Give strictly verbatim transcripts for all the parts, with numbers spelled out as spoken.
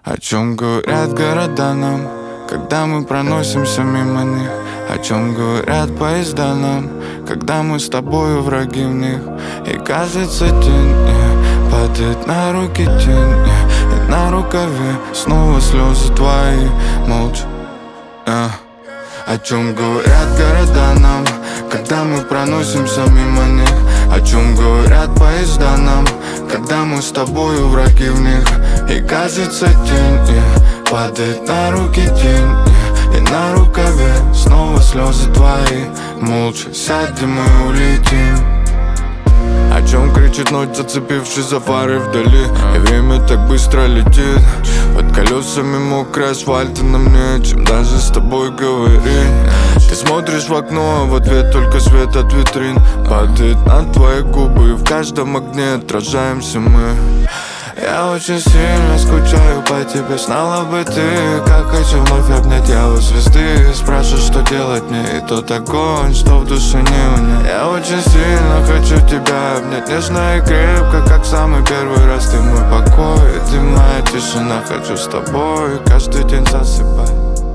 О чем говорят города нам, когда мы проносимся мимо них? О чем говорят поезда нам, когда мы с тобою враги в них? И кажется тень yeah, падает на руки тень yeah, и на рукаве снова слезы твои молча yeah. О чем говорят города нам, когда мы проносимся мимо них? О чем говорят поезда нам, когда мы с тобою враги в них? И кажется тень yeah, падает на руки тень yeah, и на рукаве снова слезы твои. Молча сядем и улетим. О чем кричит ночь, зацепившись за фары вдали? И время так быстро летит. Под колесами мокрый асфальт, и нам не о чем даже с тобой говорить. Ты смотришь в окно, а в ответ только свет от витрин падает на твои губы, и в каждом огне отражаемся мы. Я очень сильно скучаю по тебе, знала бы ты, как хочу вновь обнять я у звезды. Спрашиваю, что делать мне, и тот огонь, что в душе не унять. Я очень сильно хочу тебя обнять, нежно и крепко, как самый первый раз. Ты мой покой, ты моя тишина, хочу с тобой каждый день засыпать.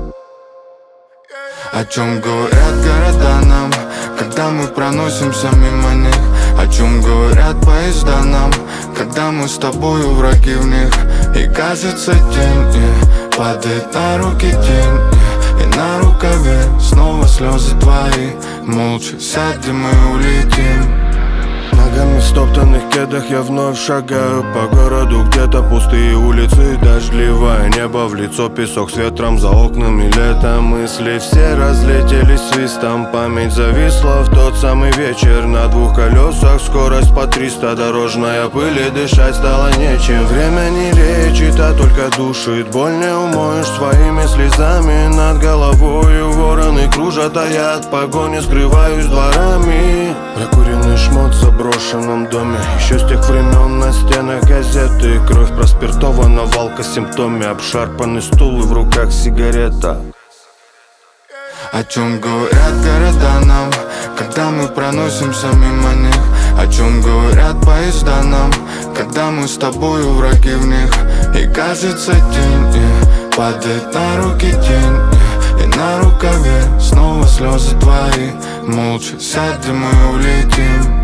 О чем говорят города нам, когда мы проносимся мимо них? О чем говорят поезда нам, когда мы с тобою враги в них? И кажется тень yeah, падает на руки тень yeah, и на рукаве снова слезы твои. Молча сядем и улетим. Ногами в стоптанных кедах я вновь шагаю по городу. Где-то пустые улицы, дождливое небо в лицо, песок с ветром за окнами, лето. Мысли все разлетелись свистом, память зависла в тот самый вечер. На двух колесах скорость по триста, дорожная пыль, и дышать стало нечем. Время не лечит, а только душит, боль не умоешь своими слезами. Над головою вороны кружат, а я от погони скрываюсь дворами. Прокуренный шмот в заброшенном доме, еще с тех времен на стенах газеты. Кровь проспиртована в алкосимптоме, обшарпанный стул и в руках сигарета. О чем говорят города нам, когда мы проносимся мимо них? О чем говорят поезда нам, когда мы с тобою враги в них? И кажется тень yeah, падает на руки тень yeah, и на рукаве снова слезы твои. Молча сядем и улетим.